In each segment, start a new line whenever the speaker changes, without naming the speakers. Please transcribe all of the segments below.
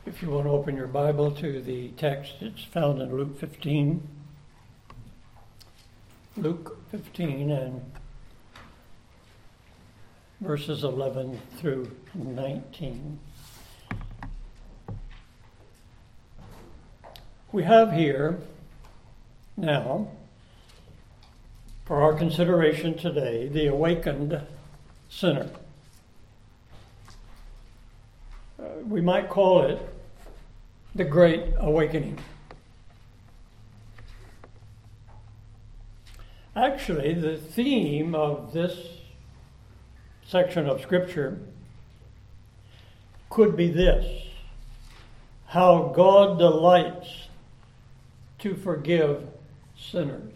If you want to open your Bible to the text, it's found in Luke 15. Luke 15 and verses 11 through 19. We have here now, for our consideration today, the awakened sinner. We might call it the Great Awakening. Actually, the theme of this section of Scripture could be this: how God delights to forgive sinners.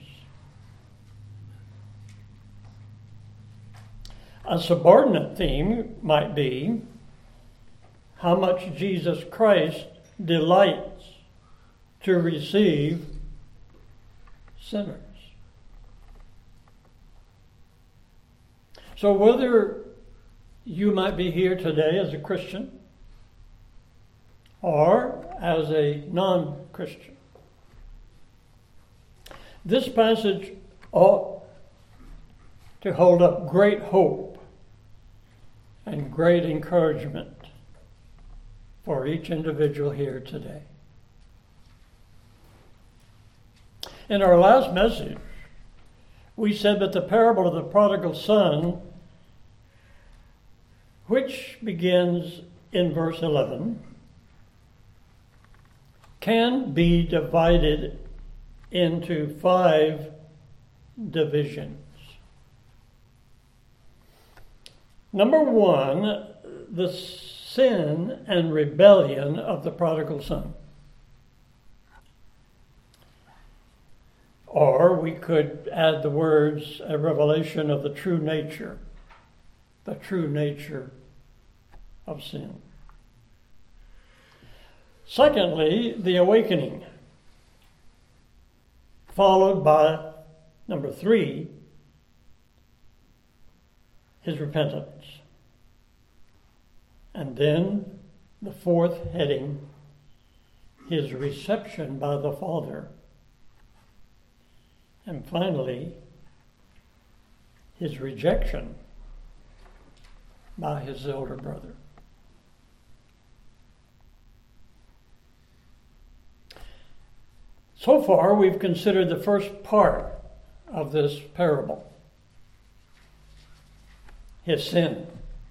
A subordinate theme might be how much Jesus Christ delights to receive sinners. So whether you might be here today as a Christian or as a non-Christian, this passage ought to hold up great hope and great encouragement for each individual here today. In our last message, we said that the parable of the prodigal son, which begins in verse 11, can be divided into 5 divisions. Number 1, the sin and rebellion of the prodigal son. Or we could add the words, a revelation of the true nature of sin. Secondly, the awakening, followed by number 3, his repentance. And then the 4th heading, his reception by the Father. And finally, his rejection by his elder brother. So far, we've considered the first part of this parable, his sin.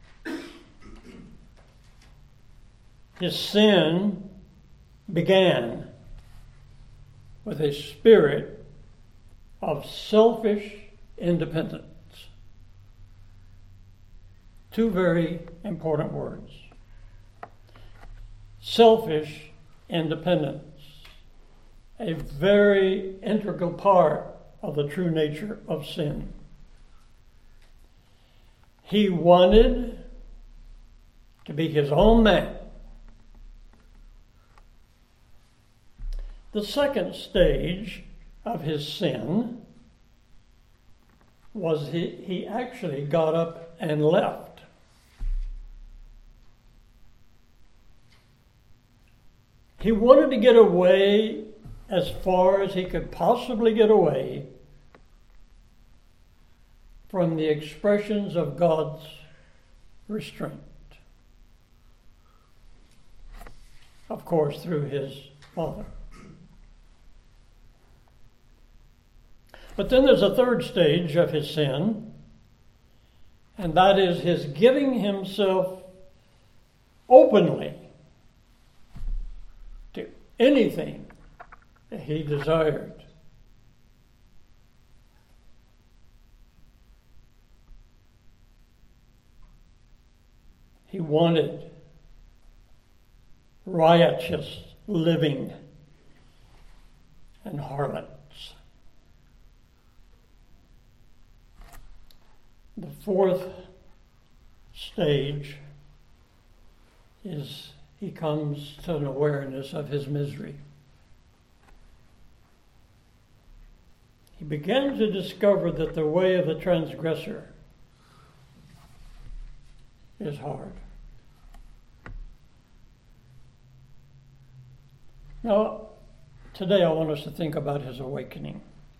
His sin began with a spirit of selfish independence. 2 very important words. Selfish independence. A very integral part of the true nature of sin. He wanted to be his own man. The second stage of his sin was he actually got up and left. He wanted to get away as far as he could possibly get away from the expressions of God's restraint. Of course, through his Father. But then there's a third stage of his sin, and that is his giving himself openly to anything that he desired. He wanted riotous living and harlots. The 4th stage is he comes to an awareness of his misery. He began to discover that the way of the transgressor is hard. Now, today I want us to think about his awakening.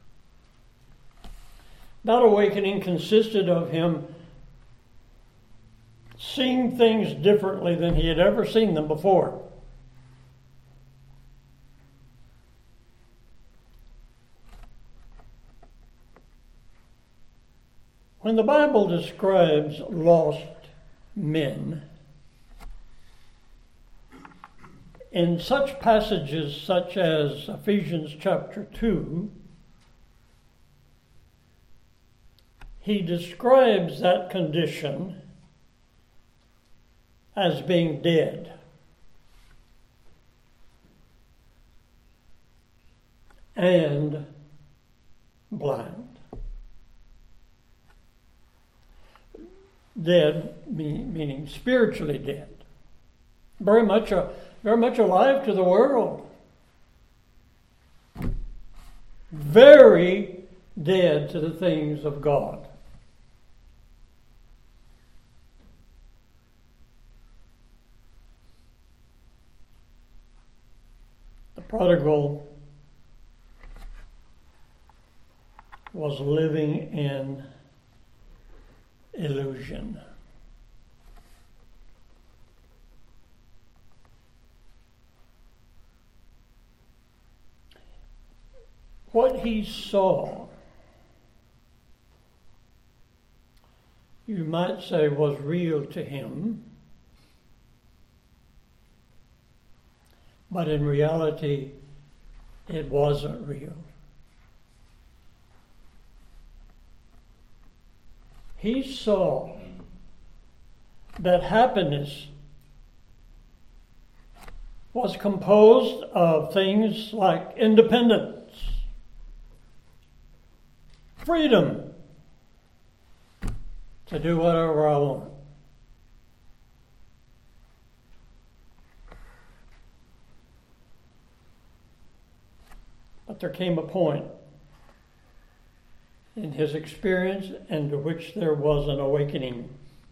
That awakening consisted of him seeing things differently than he had ever seen them before. When the Bible describes lost men, in such passages such as Ephesians chapter 2, he describes that condition as being dead and blind. Dead, meaning spiritually dead. Very much alive to the world. Very dead to the things of God. The prodigal was living in illusion. What he saw, you might say, was real to him, but in reality, it wasn't real. He saw that happiness was composed of things like independence, freedom to do whatever I want. But there came a point in his experience into which there was an awakening.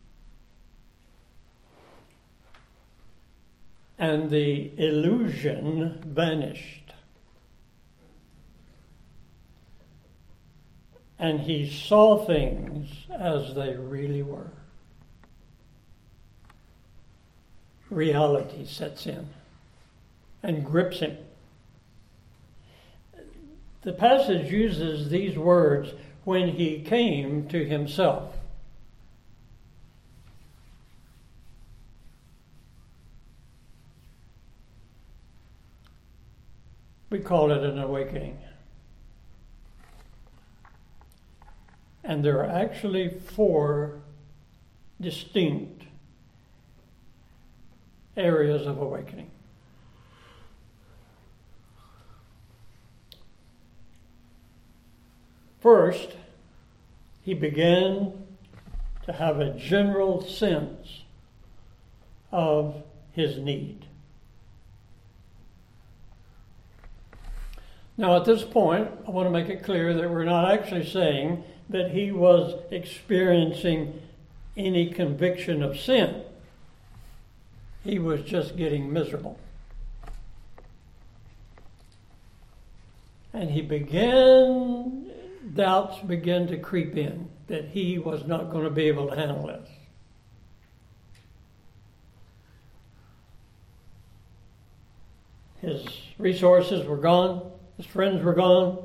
And the illusion vanished. And he saw things as they really were. Reality sets in and grips him. The passage uses these words, when he came to himself. We call it an awakening. And there are actually 4 distinct areas of awakening. First, he began to have a general sense of his need. Now, at this point, I want to make it clear that we're not actually saying that he was experiencing any conviction of sin. He was just getting miserable. And doubts began to creep in that he was not going to be able to handle this. His resources were gone. His friends were gone.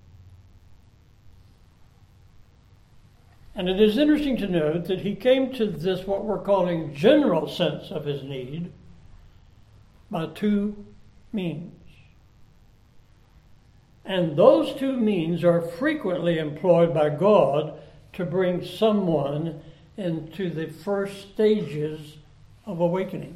And it is interesting to note that he came to this, what we're calling general sense of his need, by 2 means. And those 2 means are frequently employed by God to bring someone into the first stages of awakening.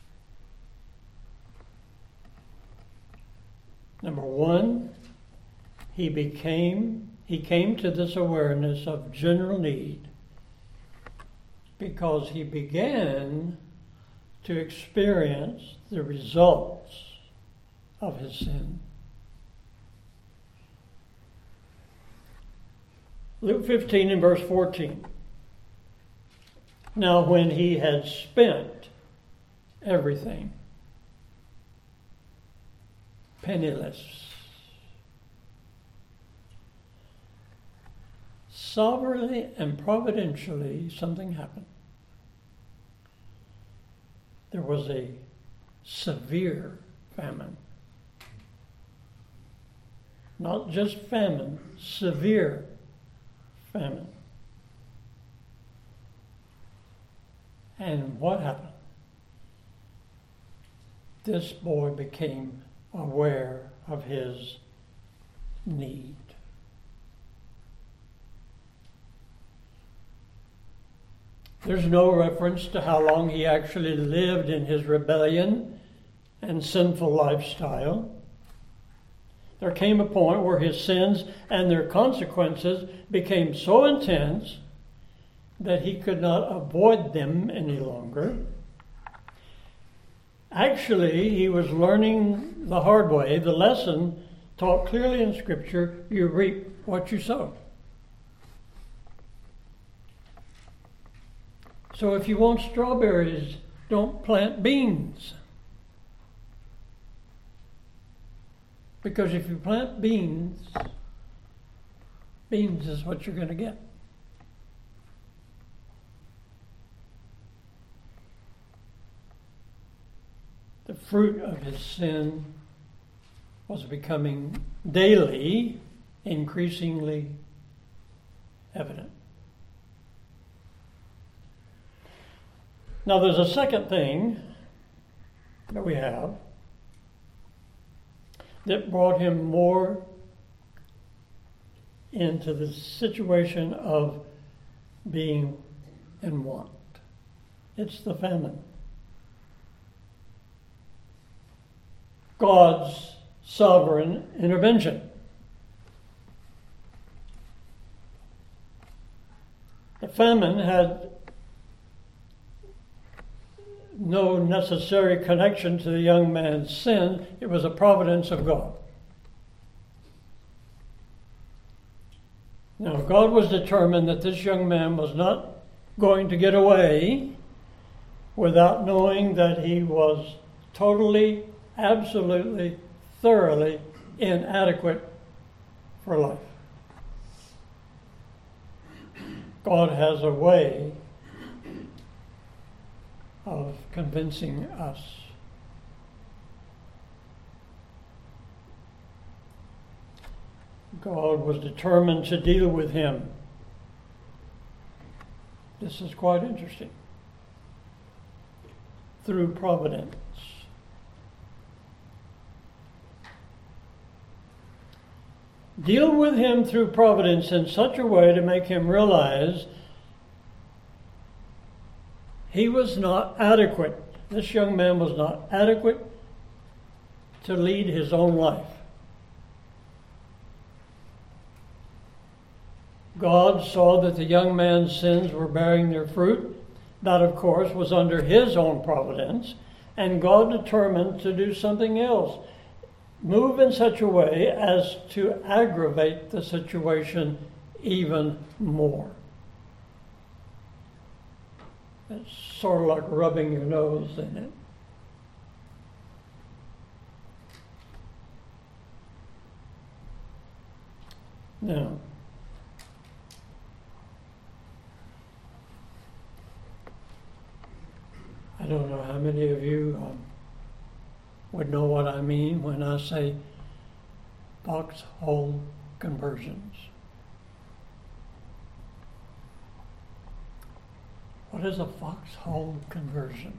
Number 1, he came to this awareness of general need because he began to experience the results of his sin. Luke 15 and verse 14. Now when he had spent everything, penniless. Sovereignly and providentially, something happened. There was a severe famine. Not just famine, severe famine. And what happened? This boy became aware of his need. There's no reference to how long he actually lived in his rebellion and sinful lifestyle. There came a point where his sins and their consequences became so intense that he could not avoid them any longer. Actually, he was learning the hard way, the lesson taught clearly in Scripture, you reap what you sow. So if you want strawberries, don't plant beans. Because if you plant beans, beans is what you're going to get. The fruit of his sin was becoming daily, increasingly evident. Now there's a second thing that we have that brought him more into the situation of being in want. It's the famine. God's sovereign intervention. The famine had no necessary connection to the young man's sin. It was a providence of God. Now, God was determined that this young man was not going to get away without knowing that he was totally, absolutely, thoroughly inadequate for life. God has a way of convincing us. God was determined to deal with him. This is quite interesting. Through providence. Deal with him through providence in such a way to make him realize he was not adequate. This young man was not adequate to lead his own life. God saw that the young man's sins were bearing their fruit. That, of course, was under his own providence. And God determined to do something else. Move in such a way as to aggravate the situation even more. It's sort of like rubbing your nose in it. Now, I don't know how many of you would know what I mean when I say foxhole conversions. What is a foxhole conversion?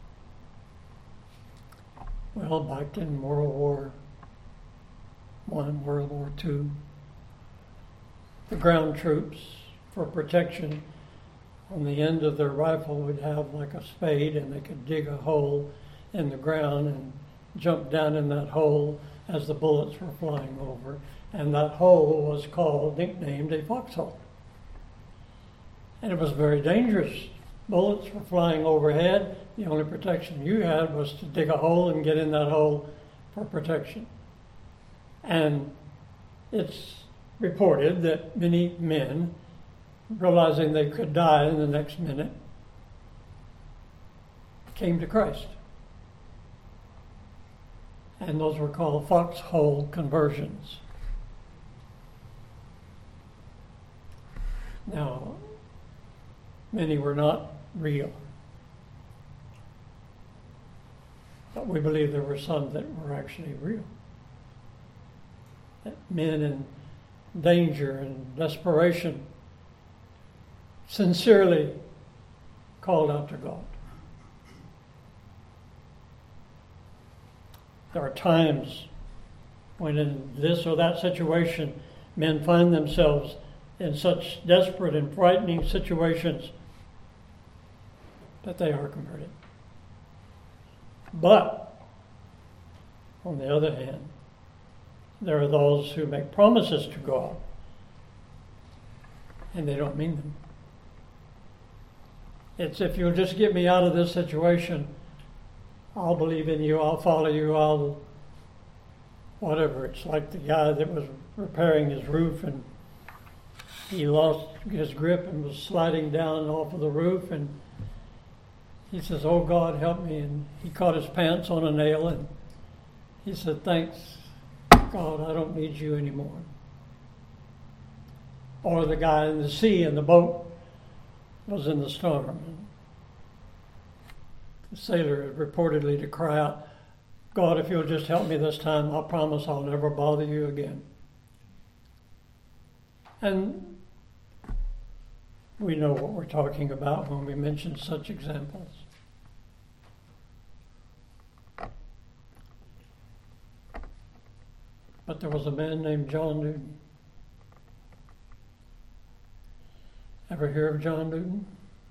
Well, back in World War I, World War II, the ground troops, for protection, on the end of their rifle would have like a spade, and they could dig a hole in the ground and jump down in that hole as the bullets were flying over. And that hole was nicknamed a foxhole. And it was very dangerous. Bullets were flying overhead. The only protection you had was to dig a hole and get in that hole for protection. And it's reported that many men, realizing they could die in the next minute, came to Christ. And those were called foxhole conversions. Now, many were not real. But we believe there were some that were actually real. That men in danger and desperation sincerely called out to God. There are times when in this or that situation, men find themselves in such desperate and frightening situations that they are converted. But, on the other hand, there are those who make promises to God and they don't mean them. It's, if you'll just get me out of this situation, I'll believe in you, I'll follow you, I'll whatever. It's like the guy that was repairing his roof and he lost his grip and was sliding down off of the roof, and he says, "Oh God, help me." And he caught his pants on a nail and he said, "Thanks God, I don't need you anymore." Or the guy in the sea and the boat was in the storm. And the sailor reportedly to cry out, "God, if you'll just help me this time, I promise I'll never bother you again." And we know what we're talking about when we mention such examples. But there was a man named John Newton. Ever hear of John Newton?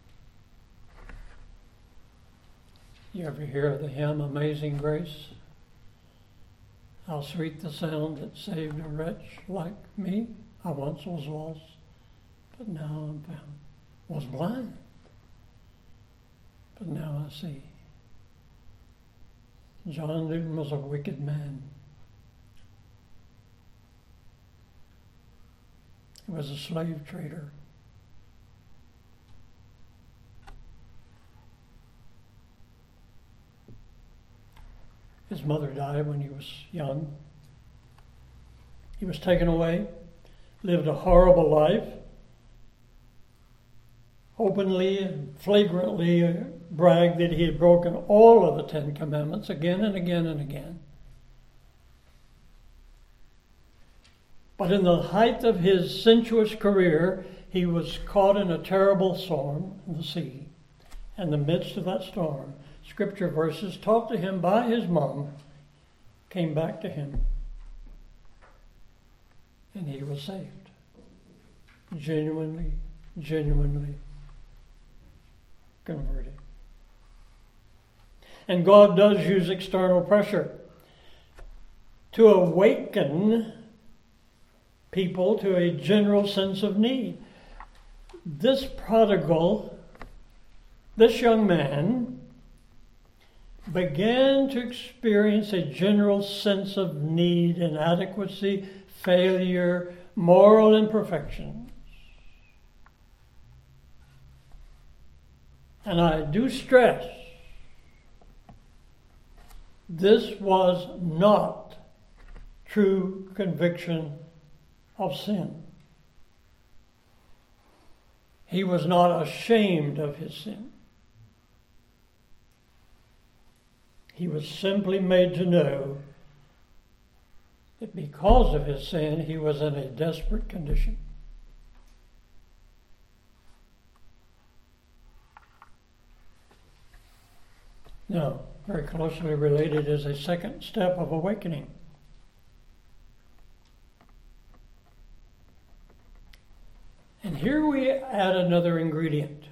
You ever hear of the hymn Amazing Grace? How sweet the sound that saved a wretch like me. I once was lost, but now I'm found. Was blind, but now I see. John Newton was a wicked man. He was a slave trader. His mother died when he was young. He was taken away, lived a horrible life, openly and flagrantly bragged that he had broken all of the 10 Commandments again and again and again. But in the height of his sensuous career, he was caught in a terrible storm in the sea. In the midst of that storm, scripture verses taught to him by his mom came back to him, and he was saved. Genuinely converted. And God does use external pressure to awaken people to a general sense of need. This prodigal, this young man, began to experience a general sense of need, inadequacy, failure, moral imperfections. And I do stress, this was not true conviction of sin. He was not ashamed of his sin. He was simply made to know that because of his sin, he was in a desperate condition. Now, very closely related is a second step of awakening. And here we add another ingredient.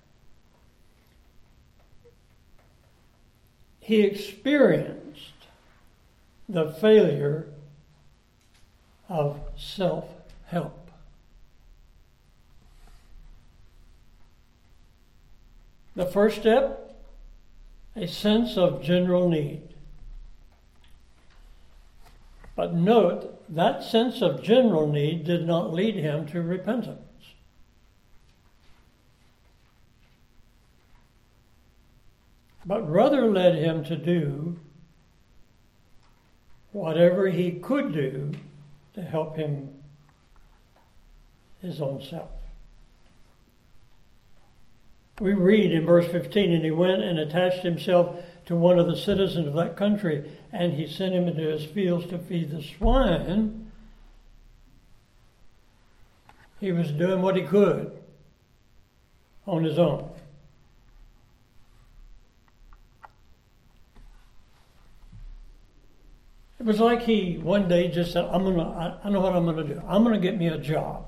He experienced the failure of self-help. The first step, a sense of general need. But note, that sense of general need did not lead him to repentance. But rather led him to do whatever he could do to help his own self. We read in verse 15, and he went and attached himself to one of the citizens of that country, and he sent him into his fields to feed the swine. He was doing what he could on his own. It was like he one day just said, I know what I'm going to do. I'm going to get me a job.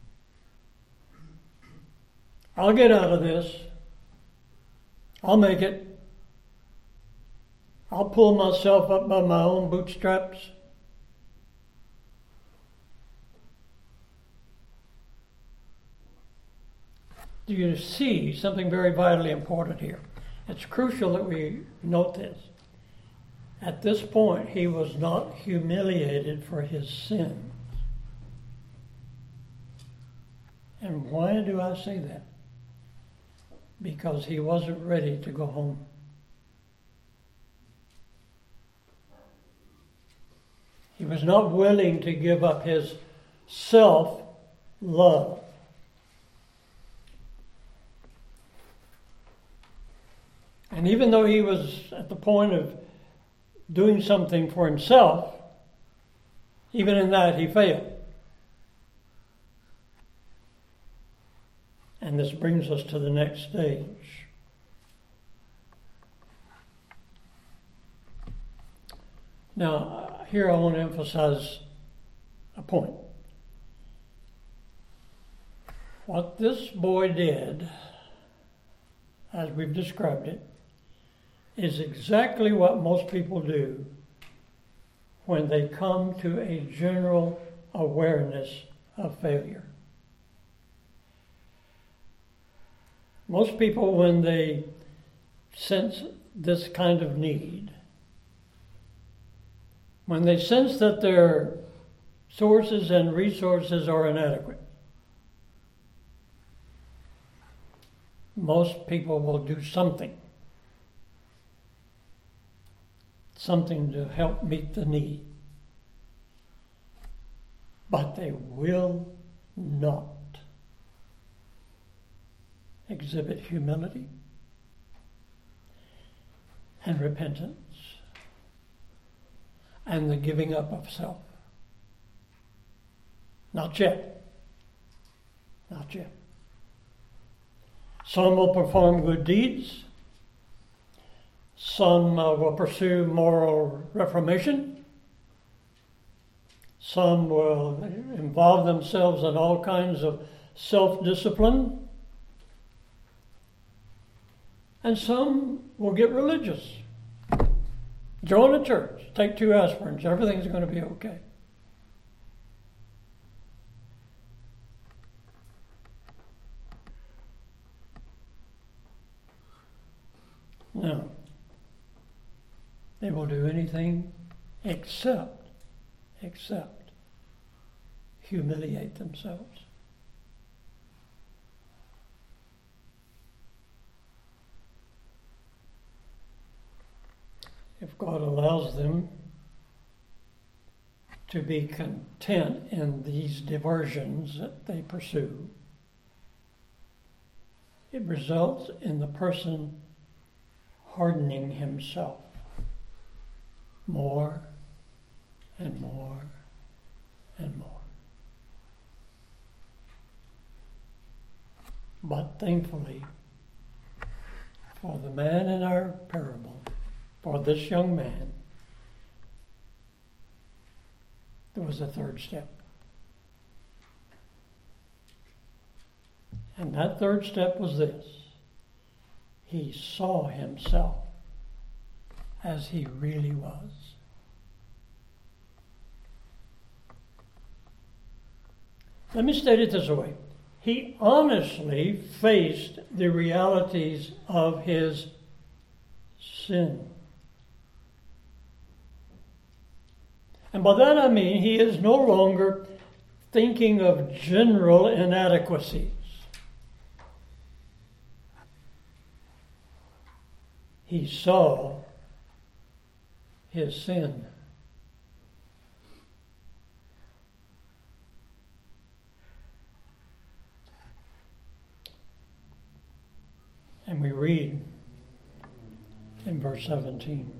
I'll get out of this. I'll make it. I'll pull myself up by my own bootstraps. Do you see something very vitally important here? It's crucial that we note this. At this point, he was not humiliated for his sins. And why do I say that? Because he wasn't ready to go home. He was not willing to give up his self-love. And even though he was at the point of doing something for himself, even in that he failed. And this brings us to the next stage. Now, here I want to emphasize a point. What this boy did, as we've described it, is exactly what most people do when they come to a general awareness of failure. Most people, when they sense this kind of need, when they sense that their sources and resources are inadequate, most people will do something to help meet the need. But they will not exhibit humility and repentance and the giving up of self. Not yet. Not yet. Some will perform good deeds. Some will pursue moral reformation. Some will involve themselves in all kinds of self-discipline. And some will get religious. Join a church, take 2 aspirins, everything's going to be okay. No. They will do anything except humiliate themselves. If God allows them to be content in these diversions that they pursue, it results in the person hardening himself more and more and more. But thankfully, for the man in our parable, for this young man, there was a third step. And that third step was this. He saw himself as he really was. Let me state it this way. He honestly faced the realities of his sin. And by that I mean he is no longer thinking of general inadequacies. He saw his sin verse 17.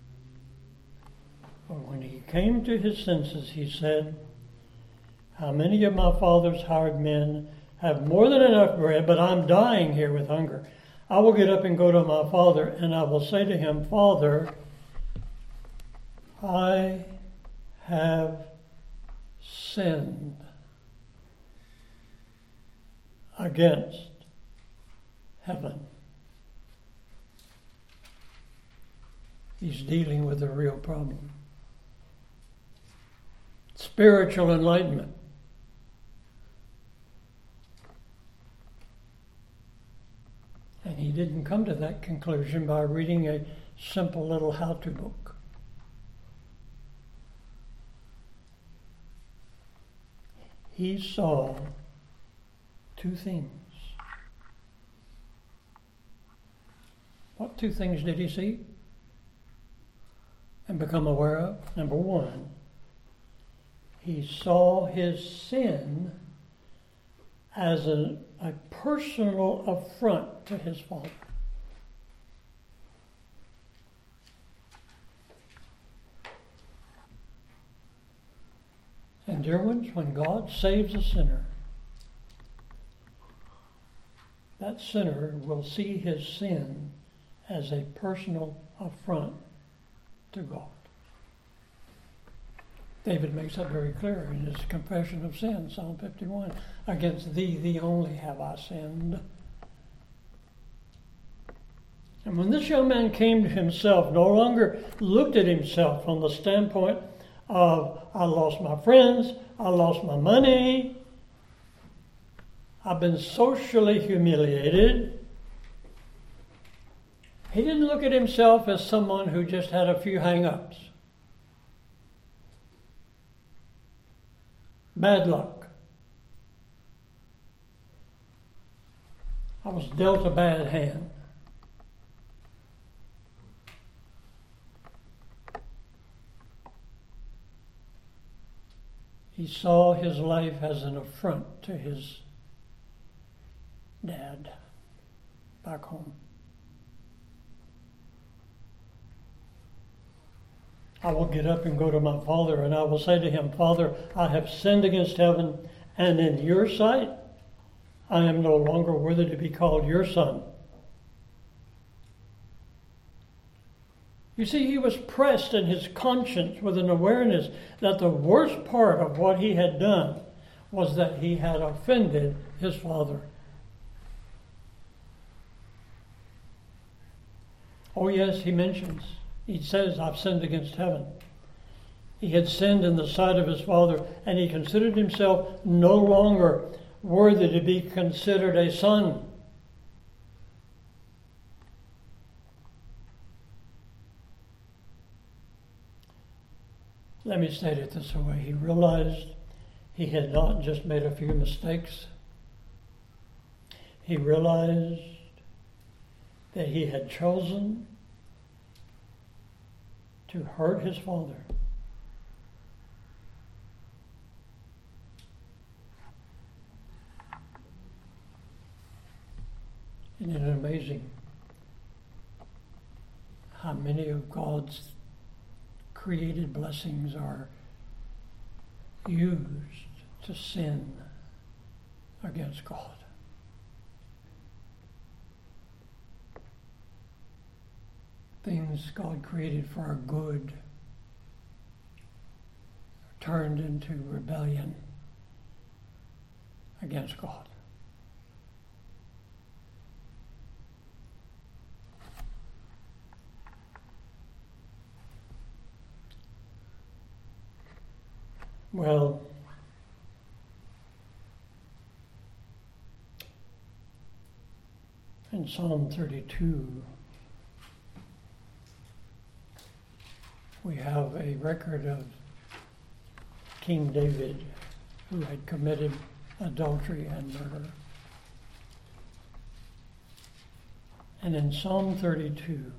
For when he came to his senses, he said, how many of my father's hired men have more than enough bread, but I'm dying here with hunger. I will get up and go to my father, and I will say to him, Father, I have sinned against heaven. He's dealing with a real problem. Spiritual enlightenment. And he didn't come to that conclusion by reading a simple little how-to book. He saw two things. What two things did he see and become aware of? Number one, he saw his sin as a personal affront to his Father. And dear ones, when God saves a sinner, that sinner will see his sin as a personal affront to God. David makes that very clear in his confession of sin, Psalm 51. Against thee only have I sinned. And when this young man came to himself, no longer looked at himself from the standpoint of, I lost my friends, I lost my money, I've been socially humiliated. He didn't look at himself as someone who just had a few hang-ups. Bad luck. I was dealt a bad hand. He saw his life as an affront to his dad back home. I will get up and go to my father, and I will say to him, Father, I have sinned against heaven, and in your sight, I am no longer worthy to be called your son. You see, he was pressed in his conscience with an awareness that the worst part of what he had done was that he had offended his father. Oh yes, he says, I've sinned against heaven. He had sinned in the sight of his father, and he considered himself no longer worthy to be considered a son. Let me state it this way. He realized he had not just made a few mistakes. He realized that he had chosen to hurt his father. Isn't it amazing how many of God's created blessings are used to sin against God? Things God created for our good turned into rebellion against God. Well, in Psalm 32, we have a record of King David, who had committed adultery and murder. And in Psalm 32,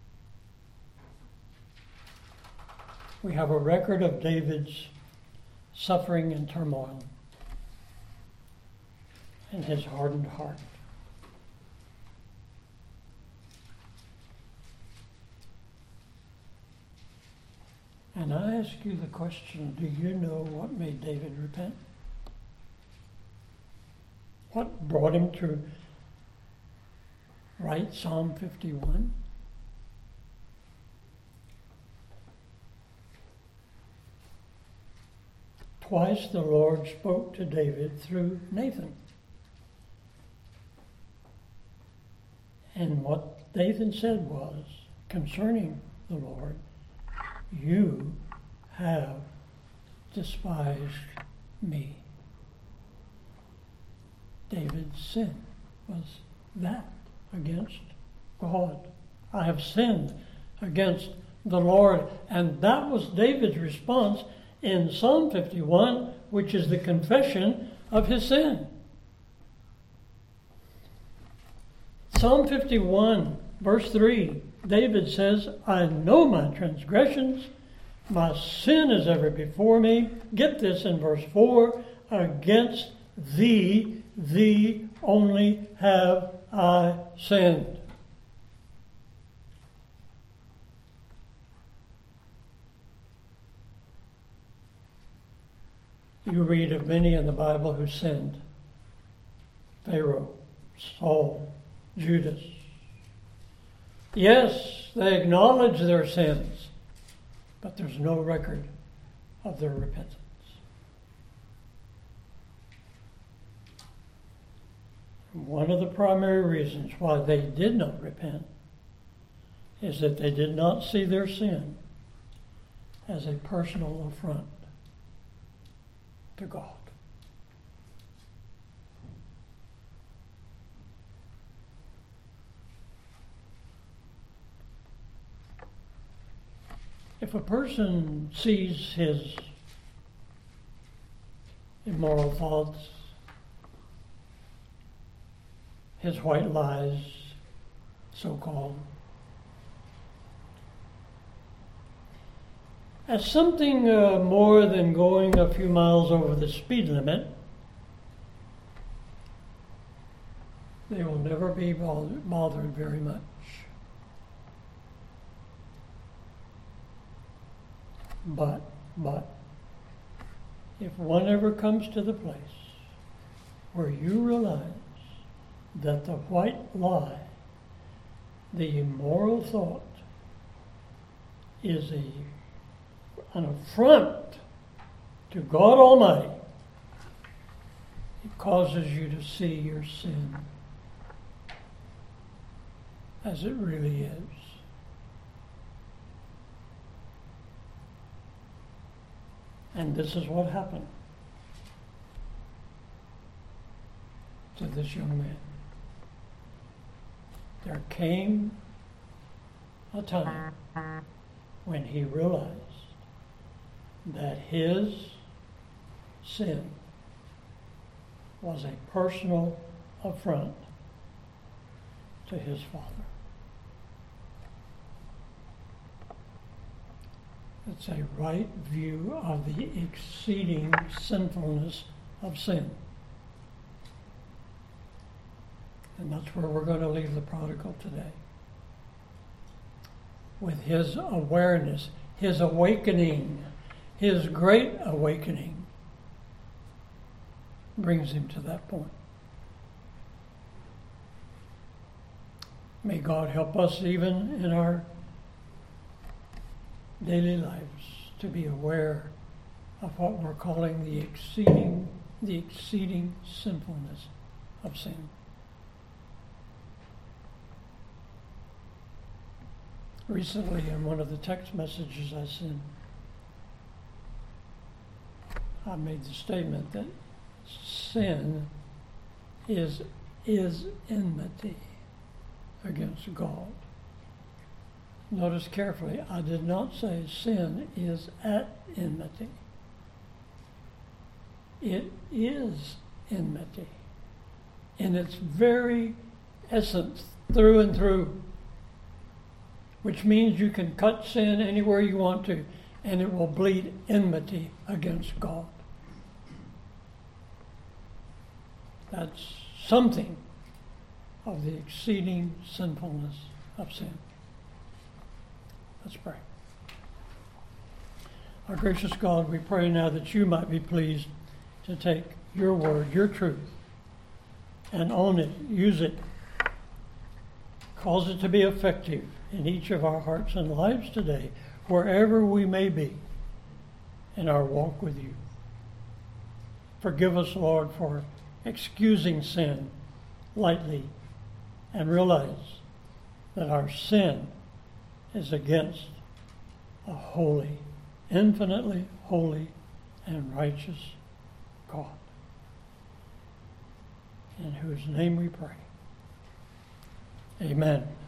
we have a record of David's suffering and turmoil and his hardened heart. Can I ask you the question, do you know what made David repent? What brought him to write Psalm 51? Twice the Lord spoke to David through Nathan. And what Nathan said was, concerning the Lord, you have despised me. David's sin was that against God. I have sinned against the Lord. And that was David's response in Psalm 51, which is the confession of his sin. Psalm 51, verse 3, David says, I know my transgressions, my sin is ever before me. Get this in verse 4, against thee only have I sinned. You read of many in the Bible who sinned. Pharaoh, Saul, Judas. Yes, they acknowledge their sins, but there's no record of their repentance. One of the primary reasons why they did not repent is that they did not see their sin as a personal affront to God. If a person sees his immoral thoughts, his white lies, so-called, as something more than going a few miles over the speed limit, they will never be bothered very much. But, if one ever comes to the place where you realize that the white lie, the immoral thought, is an affront to God Almighty, it causes you to see your sin as it really is. And this is what happened to this young man. There came a time when he realized that his sin was a personal affront to his Father. It's a right view of the exceeding sinfulness of sin. And that's where we're going to leave the prodigal today. With his awareness, his awakening, his great awakening brings him to that point. May God help us even in our daily lives to be aware of what we're calling the exceeding sinfulness of sin. Recently, in one of the text messages I sent, I made the statement that sin is enmity against God. Notice carefully, I did not say sin is at enmity. It is enmity in its very essence, through and through, which means you can cut sin anywhere you want to, and it will bleed enmity against God. That's something of the exceeding sinfulness of sin. Let's pray. Our gracious God, we pray now that you might be pleased to take your word, your truth, and own it, use it, cause it to be effective in each of our hearts and lives today, wherever we may be in our walk with you. Forgive us, Lord, for excusing sin lightly and realize that our sin is against a holy, infinitely holy and righteous God, in whose name we pray. Amen.